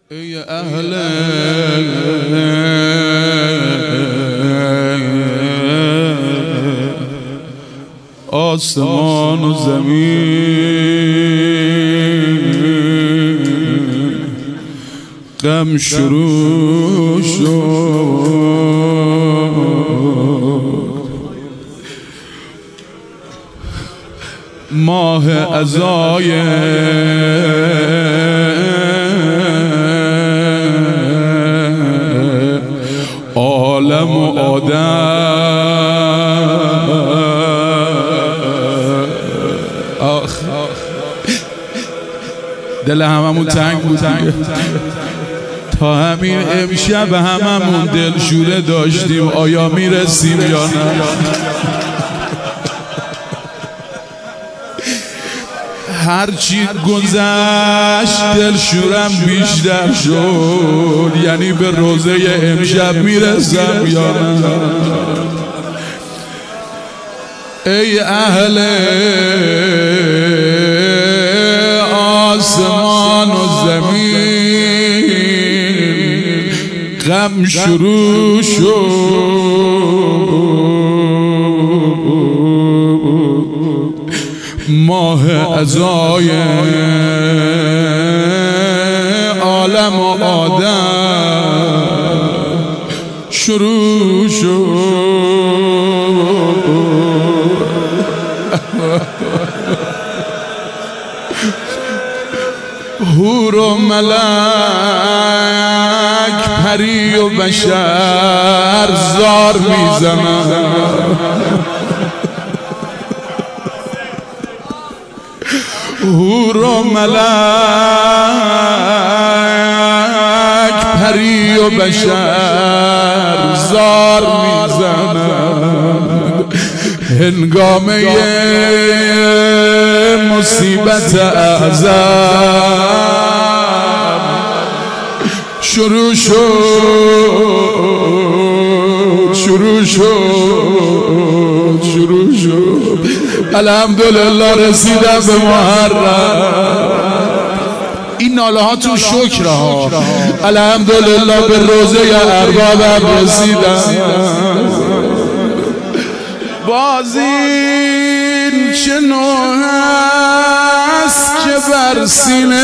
ای اهل آسمان و زمین، غم شروع شد. ماه عزای عالم و آدم. دل هممون تنگ بود تا همین امشب هممون دلشوره داشتیم آیا میرسیم یا نه. هرچی گذشت دلشورم بیشتر شد، یعنی به روزه امشب میرسم یا نه. ای اهل آسمان و زمین، غم شروع شد. ماه عزای عالم و آدم شروع شد. حور و ملک، پری و بشر زار میزنن. حور و ملک، پری و بشر زار میزنن. هنگامه مصیبت اعظم شروع شد. الحمدلله رسیدم به محرم. این ناله ها تو شکر ها. الحمدلله به روزه اربابم رسیدم. بازین چه نوح است که بر سینه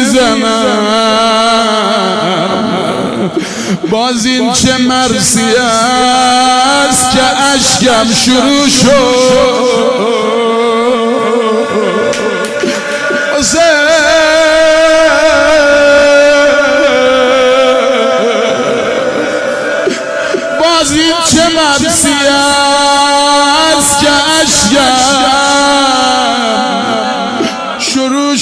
میزنم، بازین چه مرسی است که اشکم شروع شد. بازین چه مرسی است که اشکم شروع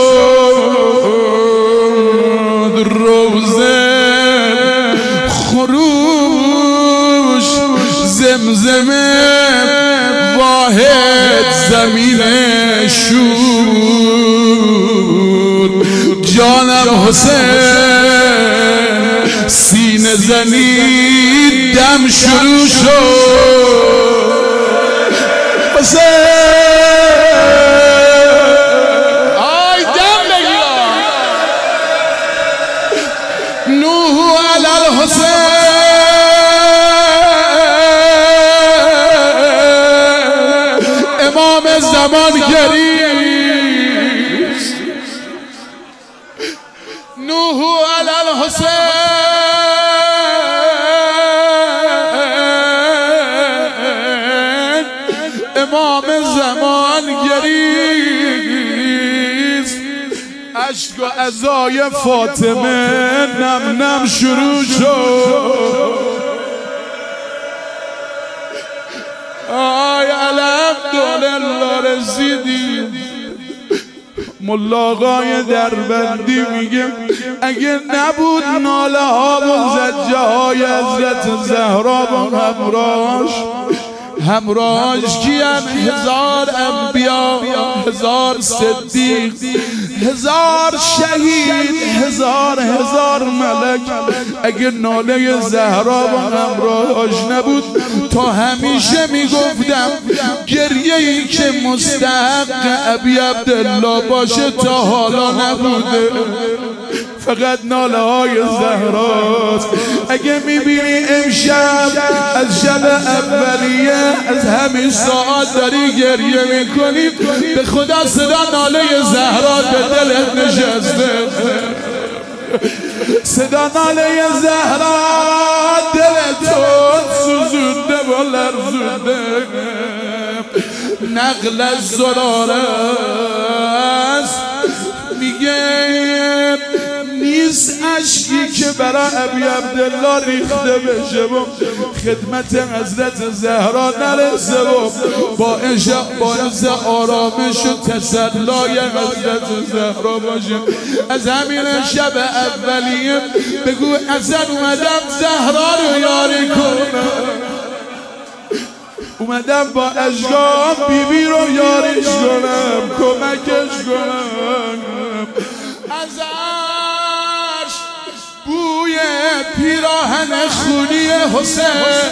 شد. روزه خروش زمزمه واحد زمین شور. جانم حسین سینه زنی دم شروع شد. حسین آی دم بگیرم. نوح علی الحسین، امام زمان گریست. نوح علی الحسین، امام زمان گریست. اشک و عزای فاطمه نم نم شروع شد. آی الحمدلله رسیدیم. ملا آقای دربندی میگه اگه نبود ناله ها و زجه های حضرت زهرا و همراهش کیان؟ 1000 انبیا، 1000 صدیق، 1000 شهید، 1000 ملک. اگه ناله زهرا و همراهاش نبود تا همیشه میگفتم گریه ای که مستحق ابی عبدالله باشه تا حالا نبوده. فقط ناله های زهراست. اگه میبینی امشب از شب اولیه از همین ساعت داری گریه میکنی، به خدا صدا ناله زهرا به دلت نشسته. صدا ناله زهرا دل تو سوزونده و لرزونده. نقل از زراره است میگه نیست اشکی که برای ابی عبدالله ریخته بشه و خدمت حضرت زهرا نرسه و باعث آرامش و تسلای حضرت زهرا باشه. از همین شب اولیه بگو اصلا اومدم زهرا رو یاری کنم، اومدم با اشکام بیبی رو یاریش کنم، کمکش کنم. ازش بوی پیراهن خونی حسین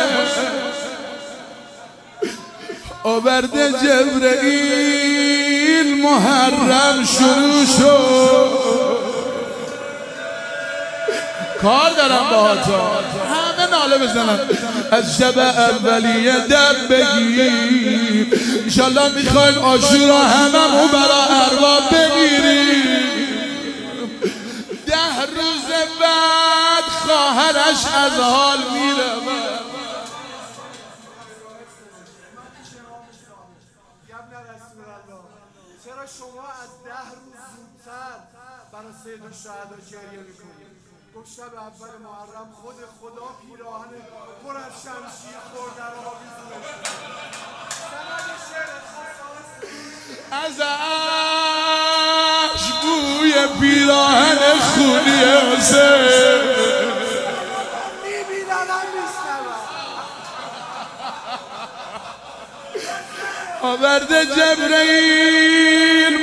آورده جبرئیل، محرم شروع شد. کار دارم با تا همه ناله بزنن از شب اولیه دم بگیر. انشالله میخوایم عاشورا هممون برا ارواح بمیریم. 10 روز بعد خواهرش از حال میره. چرا شما از 10 روز زودتر برای سید الشهدا گریه میکنید؟ گفت شب اول محرم خود خدا پیراهن پر از شمشیر خورده رو آویزونه. ازش بوی پیراهن خونی حسین میبینم میشنوم. آورده جبرئیل،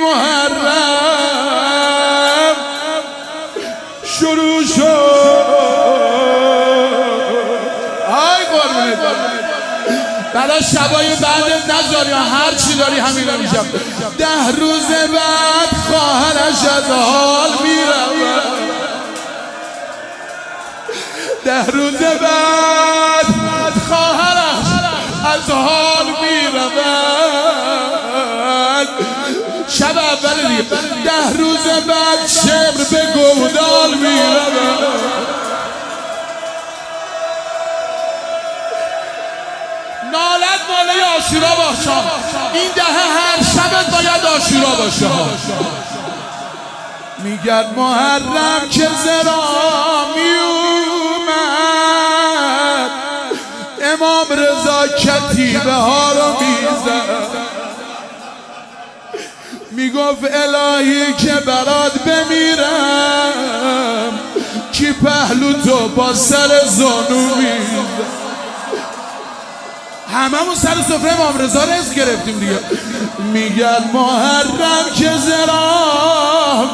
محرم شروع شد. های قربونت برای شبای بعد نذاری یا هر چی داری همین رو میشم. 10 روز بعد خواهرش از حال میره. 10 روز بعد خواهرش از حال میره. شب اول دیگه 10 روز بعد شبر به گودال میره. نالت ناله عاشورا باشه. این دهه هر شبت باید عاشورا باشه. میگرد محرم که زرا میومد، امام رضا کتیبه ها رو میزد. میگفت الهی که برات بمیرم، کی پهلو تو با سر زانو میزد. هممون سر سفره امام رضا رزق گرفتیم دیگه. میگن محرم که زرا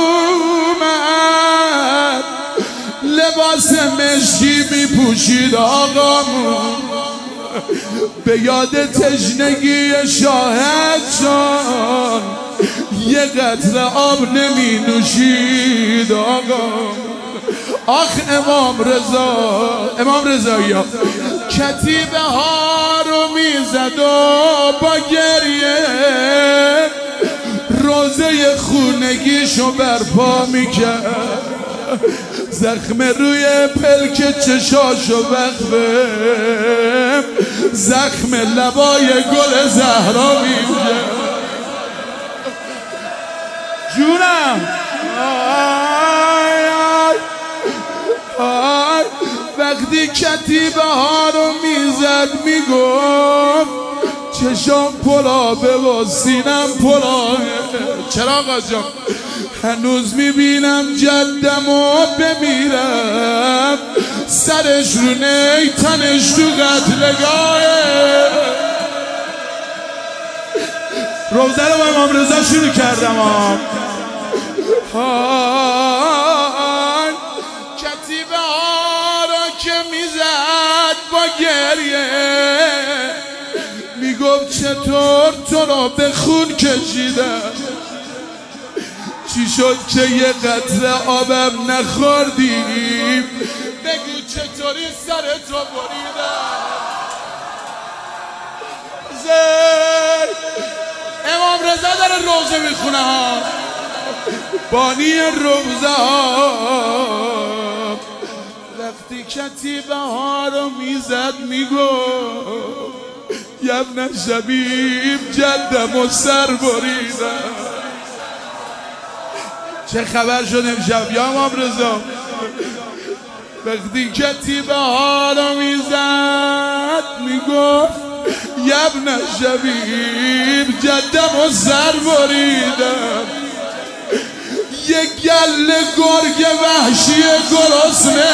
میومد، لباس مشکی میپوشید آقامون، به یاد تشنگی شاهد جان یه قطره آب نمی نوشید آقا. آخ امام رضایی ها کتیبه ها رو میزد و با گریه روزه خونگیشو برپا میکرد. زخم روی پلک چشاشو وقفه، زخم لبای گل زهرا میگه. جونم وقتی کتیبه ها رو میزد میگفت چشام پلابه و سینم پلابه. چرا آقا جان؟ هنوز میبینم جدم و بمیرم، سرش رو نی تنش تو قتلگاهه. روزه رو با امام رضا شروع کردم کتیبه ها رو که میزد با گریه میگفت چطور تو رو به خون کشیدم، چی شد که یه قطره آبم نخوردیم؟ بگو چطوری سرتو بریدم؟ امام رضا داره روزه میخونه ها، بانی روزه ها. وقتی کتیبه ها رو میزد میگفت یبن شبیب جدم و سر بریدم. چه خبر شد امشب یا امام رضا؟ وقتی کتیبه ها رو میزد میگفت یبن شبیب جدم و سر بریدم. یک گل گرگ وحشی گرسنه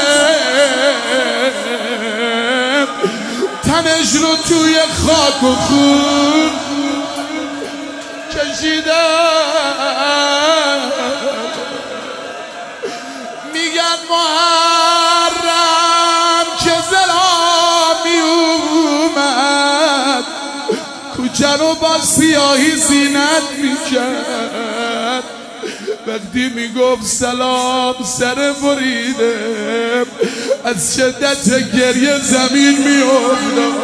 تنش رو توی خاک و خون کشیدم. میگن محرم که زلامی اومد کوچه رو با سیاهی زینت میکرد. وقتی میگفت سلام سر بریده از شدت گریه زمین میافتاد.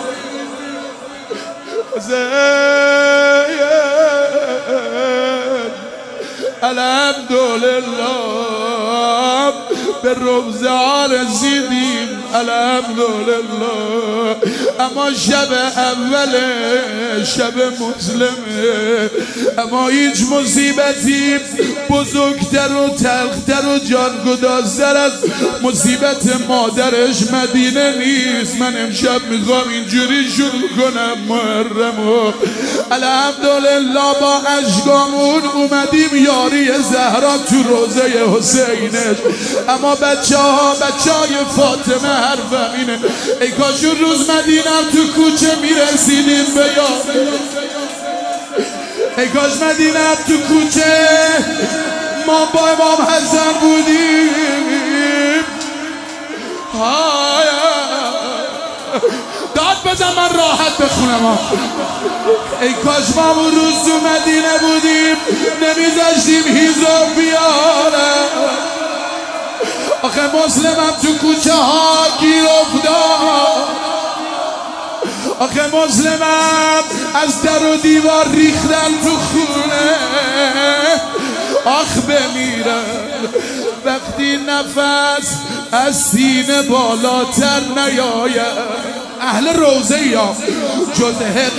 الحمدلله به روزه ها رسیدیم الحمدلله. اما شب اول شب مسلمه، اما هیچ مصیبتی بزرگتر و تلختر و جانگدازتر از مصیبت مادرش مدینه نیست. من امشب میخوام اینجوری شروع کنم محرمو. الحمدلله با اشکامون اومدیم یاری زهرا تو روزه حسینش. اما بچه های فاطمه حرفم اینه ای کاش اون روز مدینم تو کوچه میرسیدیم به یاد. ای کاش مدینم تو کوچه ما با امام حسن بودیم. داد بزن من راحت بخونم. ای کاش ما اون روز تو مدینه بودیم نمیذاشتیم هیزو بیارم. آخه مسلمم تو کوچه ها گیر افتاد. آخه مسلمم از در و دیوار ریختن تو خونه. آخ بمیرم وقتی نفس از سینه بالاتر نیاید. اهل روزه یا جز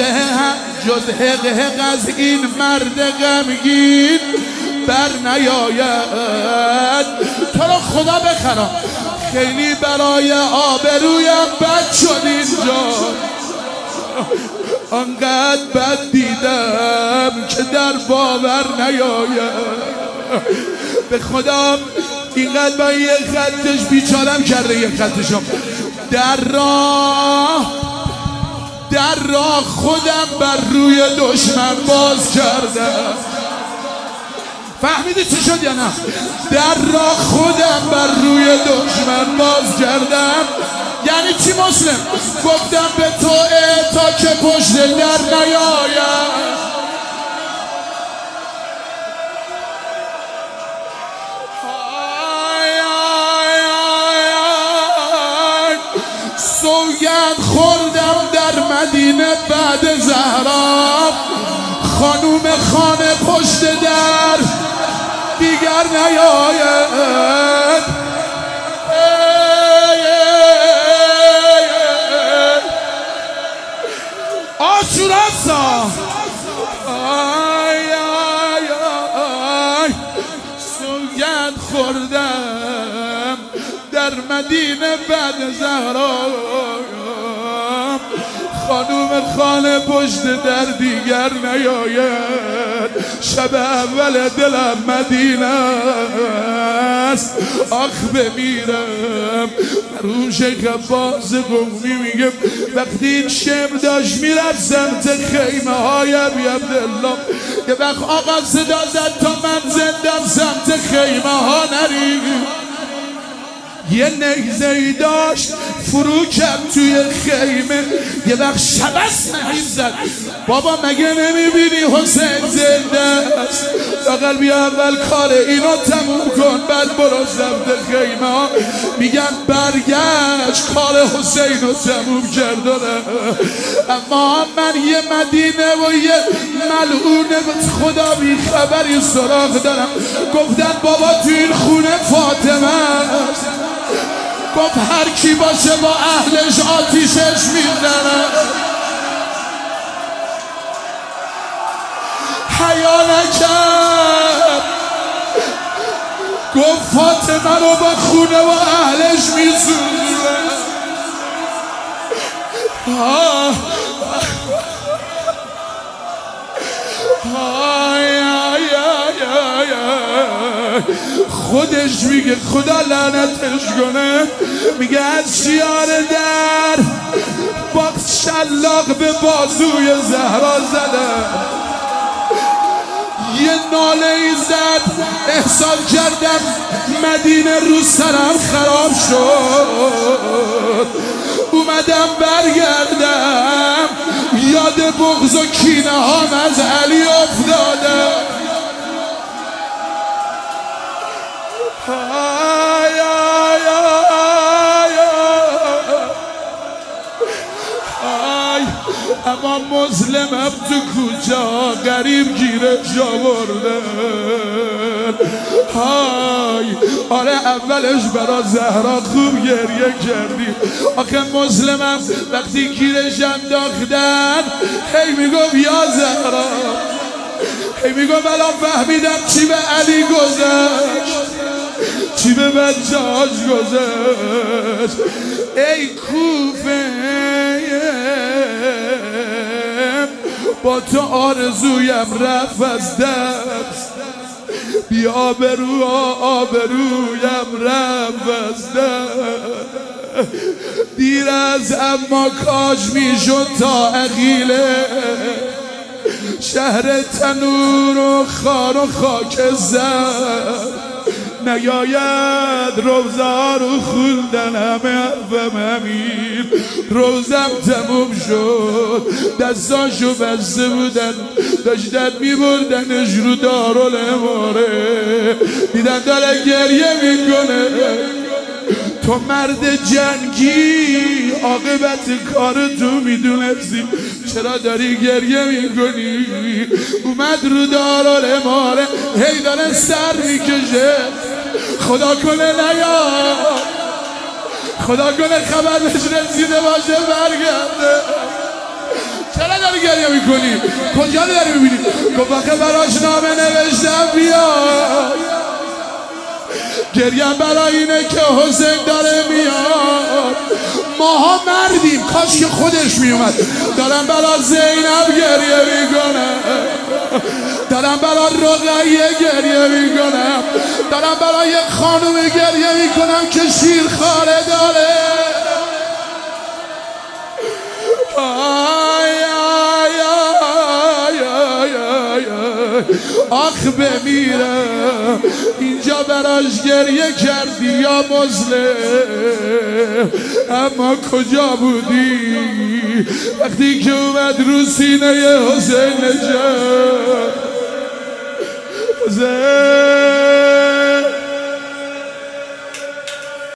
حق از این مرد غمگین بر نیاید. تو رو خدا بخرم خیلی برای آبرویم بد شد اینجا. انقدر بد دیدم که در باور نیاید. به خدا اینقدر با یه خطش بیچارم کرده. یه خطشم در راه خودم بر روی دشمن باز کردم. فهمیدی چی شد یا نه؟ در راه خودم بر روی دشمن باز کردم. یعنی چی مسلم؟ گفتم به تو تا که پشت در نیایم. سوگند خوردم در مدینه بعد زهرا خانوم خانه پشت در دیگر نیاید. آشوراسا سوگند خوردم در مدینه بعد زهرا خانوم خانه پشت در دیگر نیاید. شب اول دلم مدینه است. آخ بمیرم. مرحوم شیخ عباس قمی میگه وقتی این شعر داشت میرفت سمت خیمه های ابی عبدالله یه وقت آقا صدا زد تا من زندم سمت خیمه ها نریم. یه نیزه ای داشت فرو کرد توی خیمه، یه وقت شبست نهیب زد. بابا مگه نمیبینی حسین زنده است؟ لااقل بیا اول کار اینو تموم کن بعد برو سمت خیمه. میگن برگشت کار حسین رو تموم کردن. اما من یه مدینه و یه ملعونه خدا بی خبری سراغ دارم. گفتن بابا تو این خونه فاطمه است. گفت هر کی باشه با اهلش آتیشش میزنه. حیا نکرد، گفت فاطمه رو با خونه و اهلش میزنه. خودش میگه خدا لعنتش کنه، میگه از شیار در با شلاق به بازوی زهرا زدم. یه ناله ای زد، احساس کردم مدینه رو سرم خراب شد. اومدم برگردم، یاد بغض و کینه هام از علی افتادم. اما مظلمم تو کجا غریب گیرش آوردن. آره اولش برا زهرا خوب گریه کردی، آخه مظلمم وقتی گیرش انداختن هی میگم یا زهرا، هی میگم الان فهمیدم چی به علی گذشت، چی به بچه‌هاش گذشت. ای کوفه با تو آرزویم رفت از دست، بی آبرو آبرویم رفت از دست. دیر از اما کاش میشد تا عقیله، شهر تنور و خار و خاک زد. نیاید روزا رو خوندن همه حرفم همین، روزم تموم شد. دستاشو بسته بودن داشتن میبردنش رو دارالاماره، دیدن داره گریه میکنه. تو مرد جنگی عاقبت کار تو میدونستی، چرا داری گریه میکنی؟ اومد رو دارالاماره هی داره سر میکشه. خدا کنه نیا، خدا کنه خبرش رسیده باشه برگرده. چرا داری گریه میکنی؟ کجا داری میبینی؟ گفت آخه براش نامه نوشتم بیا. گریه برای اینه که حسین داره میاد. ماها مردیم، کاش که خودش میومد. دارم برای زینب گریه میکنم، دارم برای رقیه گریه میکنم، دارم برای یک خانوم گریه میکنم که شیرخواره داره. آخ بمیرم اینجا براش گریه کردی یا مظلم، اما کجا بودی وقتی که اومد رو سینه حسین نجات؟ حسین